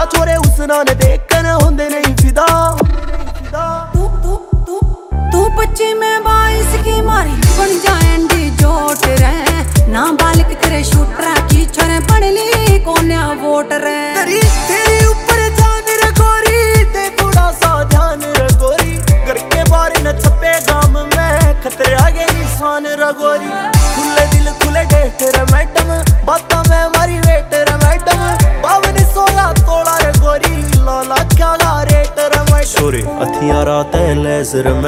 छोरे उसना ने देख कर होंदे नहीं फिदा। तू 25 में 22 की मारी बन जाएंडी जोट रे ना बालिक तेरे शूटरा की छोरे पढ़ ली कोन्या वोट रे। तेरी ऊपर जान रे गोरी ते थोड़ा सा ध्यान रे गोरी, घर के बाहर न छपे गाम में खतरे आगे निशान रे गोरी। खुले दिल खुले डेट रे मैडम, बाता में मारी वेट रे मैडम, 52 16 तोड़ा रे गोरी, लाला क्या रेट रे मैडम। सोरे अथिया रात है लेजर